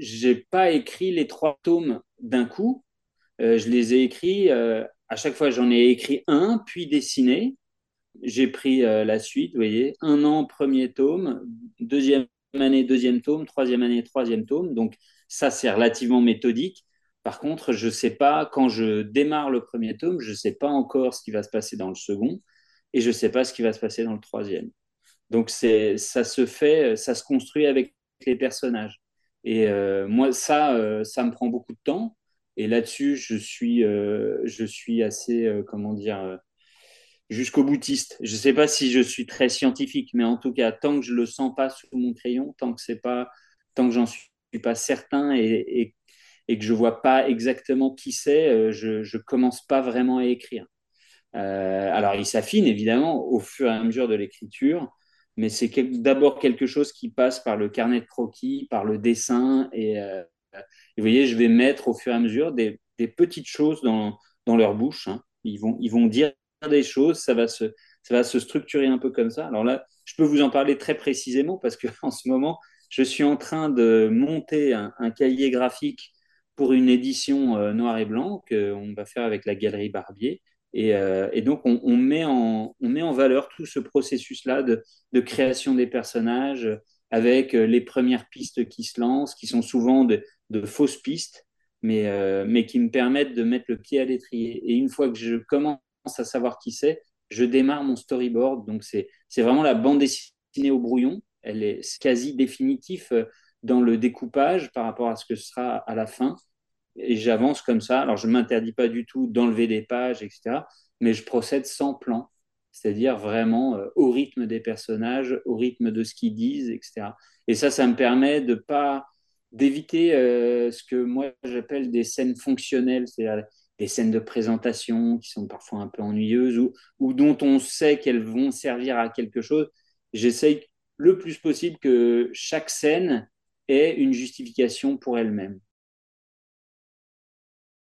j'ai pas écrit les 3 tomes d'un coup. Je les ai écrits, à chaque fois, j'en ai écrit un, puis dessiné. J'ai pris la suite, vous voyez, 1 an, premier tome, deuxième année, deuxième tome, troisième année, troisième tome. Donc, ça, c'est relativement méthodique. Par contre, je ne sais pas, quand je démarre le premier tome, je ne sais pas encore ce qui va se passer dans le second et je ne sais pas ce qui va se passer dans le troisième. Donc, ça se fait, ça se construit avec les personnages. Et moi, ça me prend beaucoup de temps. Et là-dessus, je suis assez, comment dire, jusqu'au boutiste. Je ne sais pas si je suis très scientifique, mais en tout cas, tant que je le sens pas sous mon crayon, tant que j'en suis pas certain et que je vois pas exactement qui c'est, je commence pas vraiment à écrire. Alors, il s'affine évidemment au fur et à mesure de l'écriture, mais c'est d'abord quelque chose qui passe par le carnet de croquis, par le dessin, et vous voyez, je vais mettre au fur et à mesure des petites choses dans leur bouche. Hein. Ils vont dire des choses, ça va se structurer un peu comme ça. Alors là, je peux vous en parler très précisément parce qu'en ce moment, je suis en train de monter un cahier graphique pour une édition noir et blanc qu'on va faire avec la Galerie Barbier. Et donc, on met en valeur tout ce processus-là de création des personnages avec les premières pistes qui se lancent, qui sont souvent de fausses pistes, mais qui me permettent de mettre le pied à l'étrier. Et une fois que je commence à savoir qui c'est, je démarre mon storyboard. Donc, c'est vraiment la bande dessinée au brouillon. Elle est quasi définitive dans le découpage par rapport à ce que ce sera à la fin et j'avance comme ça. Alors, je ne m'interdis pas du tout d'enlever des pages, etc., mais je procède sans plan, c'est-à-dire vraiment au rythme des personnages, au rythme de ce qu'ils disent, etc. Et ça me permet de pas d'éviter ce que moi j'appelle des scènes fonctionnelles, c'est-à-dire des scènes de présentation qui sont parfois un peu ennuyeuses ou dont on sait qu'elles vont servir à quelque chose. J'essaye le plus possible que chaque scène ait une justification pour elle-même.